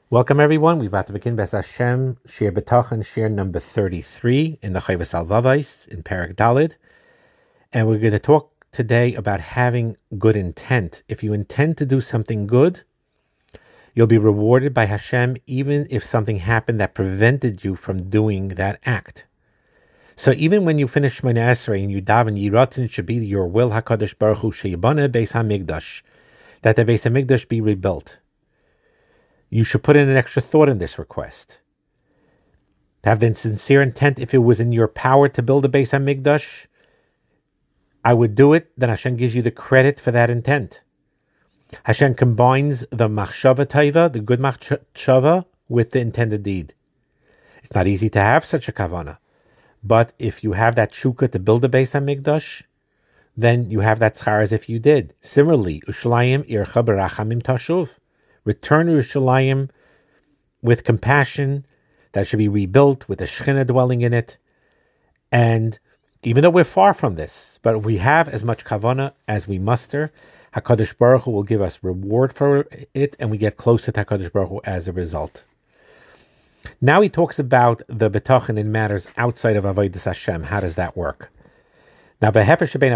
Welcome everyone. We're about to begin B'ez Hashem, Shir B'tachon, Shir number 33 in the Chayvus Alvavais in Perek Dalid. And we're going to talk today about having good intent. If you intend to do something good, you'll be rewarded by Hashem even if something happened that prevented you from doing that act. So even when you finish Shmoneh Esrei and you daven, Yiratzin should be your will, HaKadosh Baruch Hu, Sheyibane Beis HaMikdash, that the Beis HaMikdash be rebuilt. You should put in an extra thought in this request. To have the sincere intent, if it was in your power to build a Beis HaMikdash, I would do it, then Hashem gives you the credit for that intent. Hashem combines the machshava taiva, the good machshava, with the intended deed. It's not easy to have such a kavanah. But if you have that shukah to build a Beis HaMikdash, then you have that tzchar as if you did. Similarly, Ushalayim ircha berachamim tashuv. Return to Yerushalayim with compassion that should be rebuilt with the Shekhinah dwelling in it. And even though we're far from this, but we have as much kavanah as we muster, HaKadosh Baruch Hu will give us reward for it, and we get closer to HaKadosh Baruch Hu as a result. Now he talks about the betachon in matters outside of Avodas Hashem. How does that work? Now, when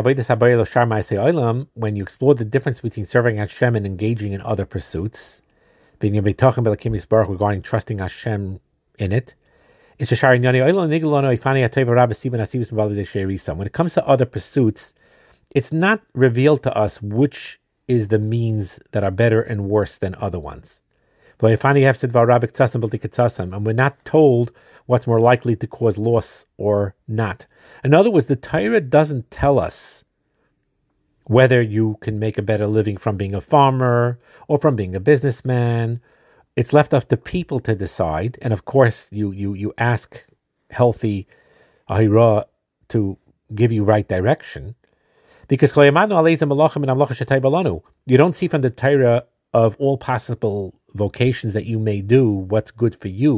you explore the difference between serving Hashem and engaging in other pursuits, regarding trusting Hashem in it, when it comes to other pursuits, it's not revealed to us which is the means that are better and worse than other ones. And we're not told what's more likely to cause loss or not. In other words, the Torah doesn't tell us whether you can make a better living from being a farmer or from being a businessman. It's left up to people to decide. And of course, you ask healthy Ahira to give you right direction. Because you don't see from the Torah of all possible vocations that you may do what's good for you,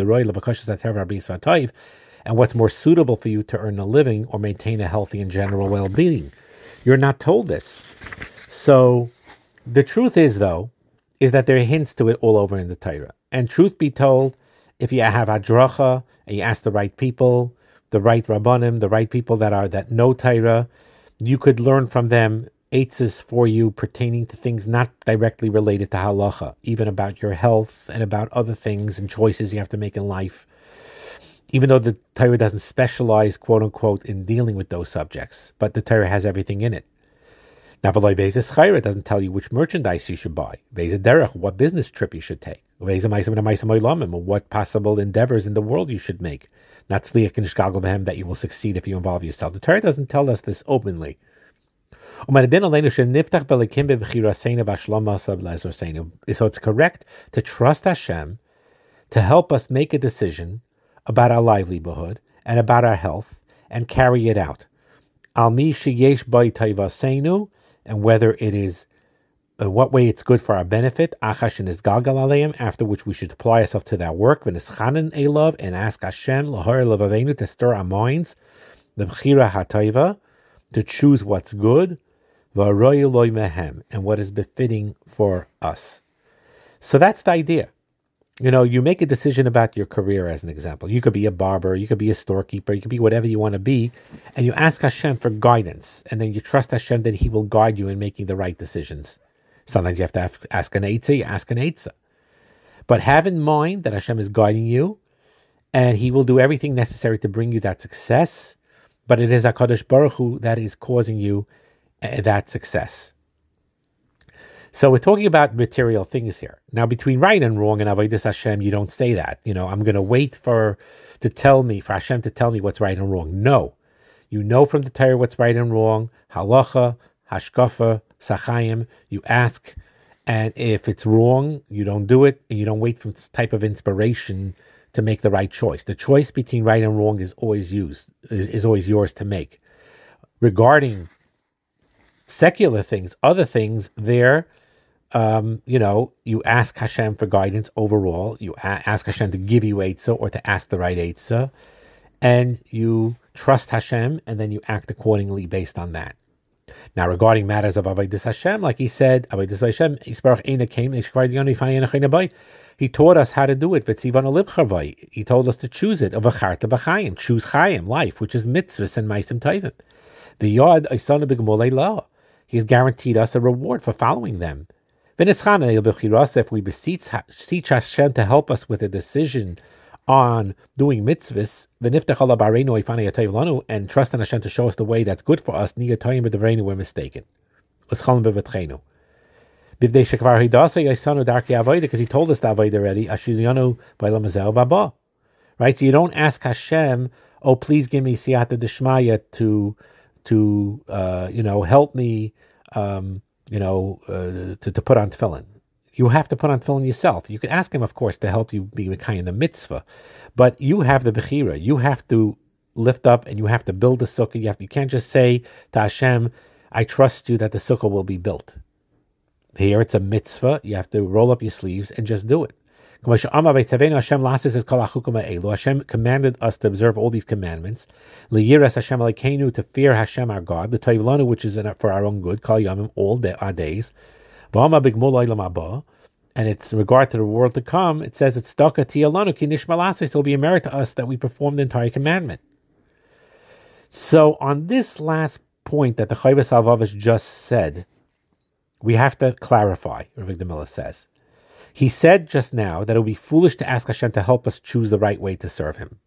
and what's more suitable for you to earn a living or maintain a healthy and general well-being. You're not told this. So the truth is, though, is that there are hints to it all over in the Torah. And truth be told, if you have hadracha and you ask the right people, the right rabbanim, the right people that know Torah, you could learn from them eitzes for you pertaining to things not directly related to halacha, even about your health and about other things and choices you have to make in life, even though the Torah doesn't specialize, quote unquote, in dealing with those subjects, but the Torah has everything in it. Now, it doesn't tell you which merchandise you should buy, what business trip you should take, what possible endeavors in the world you should make, not that you will succeed if you involve yourself. The Torah doesn't tell us this openly. So it's correct to trust Hashem to help us make a decision about our livelihood and about our health and carry it out. And whether it is what way it's good for our benefit, after which we should apply ourselves to that work, and ask Hashem to stir our minds, to choose what's good, and what is befitting for us. So that's the idea. You make a decision about your career, as an example. You could be a barber, you could be a storekeeper, you could be whatever you want to be, and you ask Hashem for guidance, and then you trust Hashem that He will guide you in making the right decisions. Sometimes you have to ask an eitzah, you ask an eitzah. But have in mind that Hashem is guiding you, and He will do everything necessary to bring you that success, but it is HaKadosh Baruch Hu that is causing you that success. So we're talking about material things here. Now, between right and wrong and Avodas Hashem, you don't say that. I'm going to wait for Hashem to tell me what's right and wrong. No. You know from the Torah what's right and wrong. Halacha, hashkafa, sachayim. You ask, and if it's wrong, you don't do it, and you don't wait for this type of inspiration to make the right choice. The choice between right and wrong is always always yours to make. Regarding secular things, other things, you ask Hashem for guidance overall. You ask Hashem to give you eitzah or to ask the right eitzah, and you trust Hashem, and then you act accordingly based on that. Now, regarding matters of Avodas Hashem, like he said, Avodas Hashem, he taught us how to do it. He told us to choose it. Choose Chaim, life, which is mitzvahs and maisim tovim. The Yod he has guaranteed us a reward for following them. If we beseech Hashem to help us with a decision on doing mitzvahs, and trust in Hashem to show us the way that's good for us, we're mistaken. Because he told us that already. Right? So you don't ask Hashem, oh, please give me siyata d'shmaya to help me to put on tefillin. You have to put on tefillin yourself. You can ask him, of course, to help you be kind of the mitzvah, but you have the bechira. You have to lift up and you have to build the sukkah. You can't just say to Hashem, I trust you that the sukkah will be built. Here it's a mitzvah. You have to roll up your sleeves and just do it. Hashem commanded us to observe all these commandments. To fear Hashem our God, the Toivlanu, which is for our own good, all our days. And it's in regard to the world to come, it says it's it'll be a merit to us that we perform the entire commandment. So on this last point that the Chayvus Alvavish just said, we have to clarify, Rav Miller says. He said just now that it would be foolish to ask Hashem to help us choose the right way to serve Him.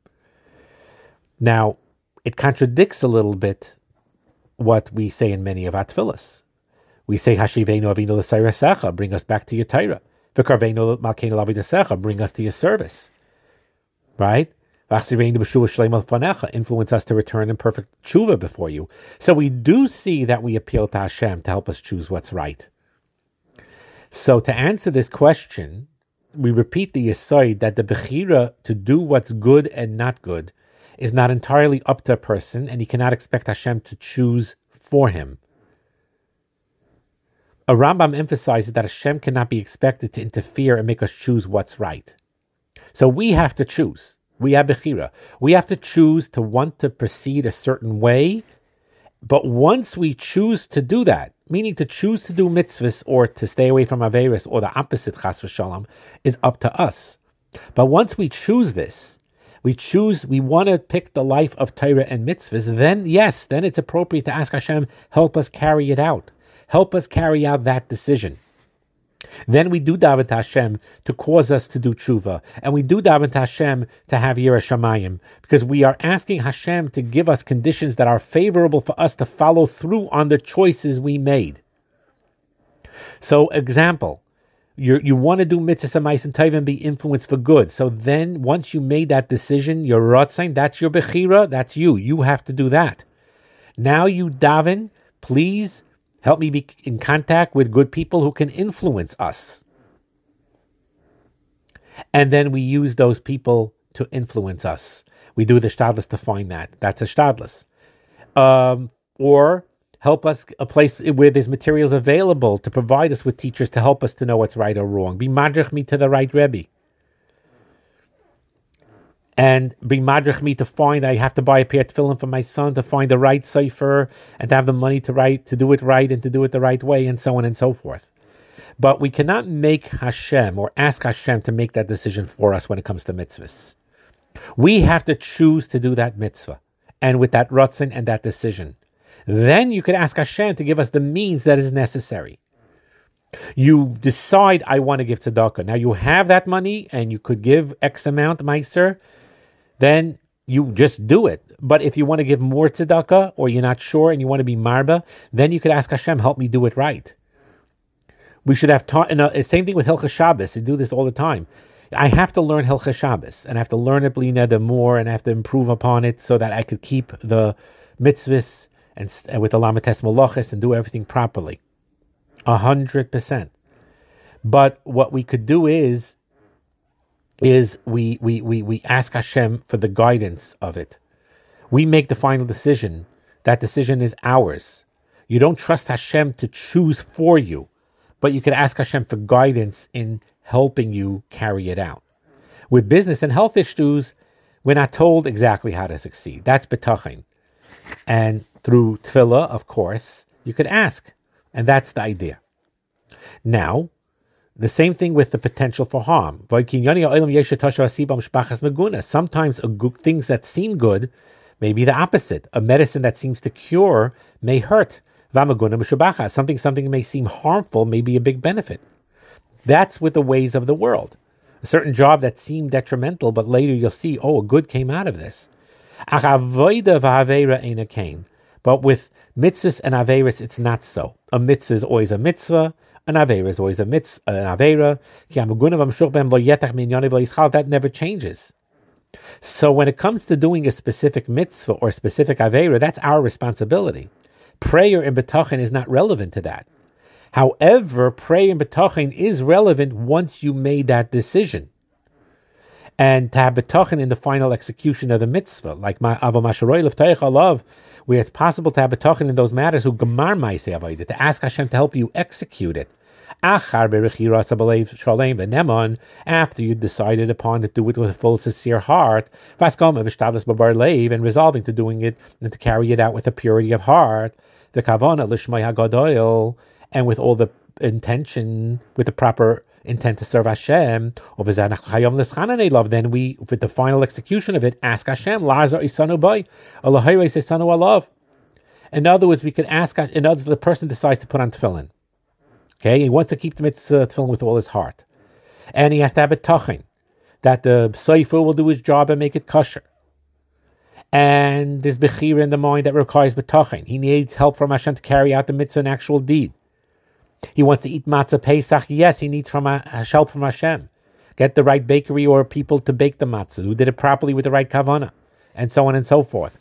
Now, it contradicts a little bit what we say in many of our tefillas. We say, Hashivenu avinu l'sayrasecha, bring us back to your Torah. V'karvenu malkeinu l'avodasecha, bring us to your service. Right? V'achzirenu b'shuva shleima l'fanecha, influence us to return in perfect tshuva before you. So we do see that we appeal to Hashem to help us choose what's right. So to answer this question, we repeat the yesod that the bechira to do what's good and not good is not entirely up to a person, and he cannot expect Hashem to choose for him. A Rambam emphasizes that Hashem cannot be expected to interfere and make us choose what's right. So we have to choose. We have bechira. We have to choose to want to proceed a certain way, but once we choose to do that, meaning to choose to do mitzvahs or to stay away from averis or the opposite, chas v'shalom, is up to us. But once we choose this, we want to pick the life of Torah and mitzvahs, then it's appropriate to ask Hashem, help us carry it out. Help us carry out that decision. Then we do daven to Hashem to cause us to do tshuva. And we do daven to Hashem to have yirah shamayim, because we are asking Hashem to give us conditions that are favorable for us to follow through on the choices we made. So, example, you want to do mitzvahs and ma'asim tovim and be influenced for good. So then, once you made that decision, your ratzain, that's your bechira, that's you. You have to do that. Now you daven, please help me be in contact with good people who can influence us. And then we use those people to influence us. We do the shtadlis to find that. That's a shtadlis. Or help us a place where there's materials available to provide us with teachers to help us to know what's right or wrong. Be madrich me to the right Rebbe. And bring madrich me to find, I have to buy a pair of tefillin for my son to find the right sefer and to have the money to do it right and to do it the right way, and so on and so forth. But we cannot make Hashem or ask Hashem to make that decision for us when it comes to mitzvahs. We have to choose to do that mitzvah, and with that ratzon and that decision. Then you could ask Hashem to give us the means that is necessary. You decide, I want to give tzedakah. Now you have that money and you could give X amount, meiser. Then you just do it. But if you want to give more tzedakah, or you're not sure and you want to be marba, then you could ask Hashem, help me do it right. We should have taught, same thing with Hilchas Shabbos. I do this all the time. I have to learn Hilchas Shabbos, and I have to learn it bli neder more, and I have to improve upon it so that I could keep the mitzvahs and with the lamates malachos and do everything properly. 100%. But what we could do is we ask Hashem for the guidance of it. We make the final decision. That decision is ours. You don't trust Hashem to choose for you, but you can ask Hashem for guidance in helping you carry it out. With business and health issues, we're not told exactly how to succeed. That's betachin. And through tefillah, of course, You could ask. And that's the idea. Now, the same thing with the potential for harm. Sometimes things that seem good may be the opposite. A medicine that seems to cure may hurt. Something may seem harmful may be a big benefit. That's with the ways of the world. A certain job that seemed detrimental, but later you'll see, a good came out of this. But with mitzvahs and averis, it's not so. A mitzvah is always a mitzvah. An avera is always a mitzvah, an avera. That never changes. So when it comes to doing a specific mitzvah or specific avera, that's our responsibility. Prayer in betachin is not relevant to that. However, prayer in betachin is relevant once you made that decision. And to have betachin in the final execution of the mitzvah, like Avo Masharoi L'V'tayich Alav, where it's possible to have betachin in those matters who gemar ma'aseh avodah, to ask Hashem to help you execute it. After you decided upon to do it with a full, sincere heart, and resolving to doing it and to carry it out with a purity of heart, the kavana l'shmai hagadol, and with all the intention, with the proper intent to serve Hashem, then we, with the final execution of it, ask Hashem, in other words, we could ask, in other words, the person decides to put on tefillin. Okay, he wants to keep the mitzvah tefillin with all his heart. And he has to have a tachin, that the sefer will do his job and make it kosher. And there's bechira in the mind that requires betachin. He needs help from Hashem to carry out the mitzvah in actual deed. He wants to eat matzah Pesach. Yes, he needs help from Hashem. Get the right bakery or people to bake the matzah, who did it properly with the right kavanah, and so on and so forth.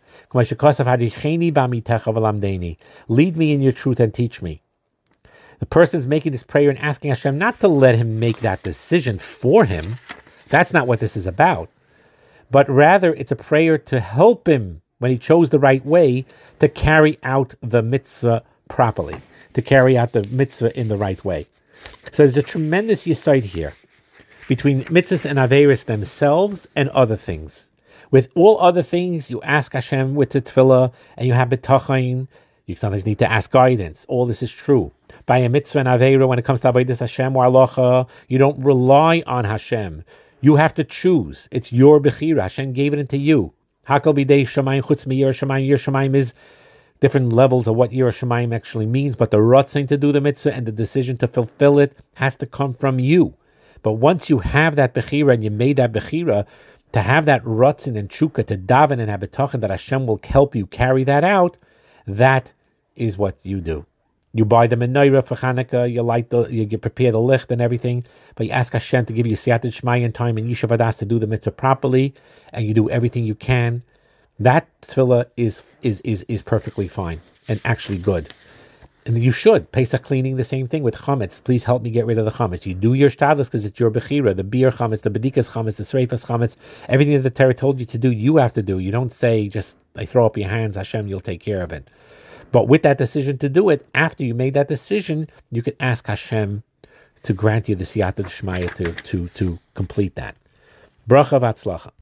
Lead me in your truth and teach me. The person's making this prayer and asking Hashem not to let him make that decision for him. That's not what this is about. But rather, it's a prayer to help him, when he chose the right way, to carry out the mitzvah properly, to carry out the mitzvah in the right way. So there's a tremendous yesod here between mitzvahs and averis themselves and other things. With all other things, you ask Hashem with the tefillah, and you have betachin. You sometimes need to ask guidance. All this is true. By a mitzvah and avera, when it comes to avodas Hashem or halacha, you don't rely on Hashem. You have to choose. It's your bechira. Hashem gave it into you. Hakal b'dei shamayim chutz mi yer shamayim. Yer shamayim is different levels of what yer shamayim actually means, but the ratzin to do the mitzvah and the decision to fulfill it has to come from you. But once you have that bechira and you made that bechira, to have that ratzin and tshuka to daven and have betachin that Hashem will help you carry that out, that is what you do. You buy the menorah for Hanukkah, you prepare the licht and everything, but you ask Hashem to give you siyata shmaya time and yishuv hadas to do the mitzvah properly, and you do everything you can. That tefillah is perfectly fine and actually good. And you should. Pesach cleaning, the same thing with chametz. Please help me get rid of the chametz. You do your shtadlis because it's your bechira, the beer chametz, the bedikas chametz, the sreifas chametz, everything that the Torah told you to do, you have to do. You don't say, just throw up your hands, Hashem, you'll take care of it. But with that decision to do it, after you made that decision, you can ask Hashem to grant you the siyata d'shmaya to complete that. Bracha v'atzlacha.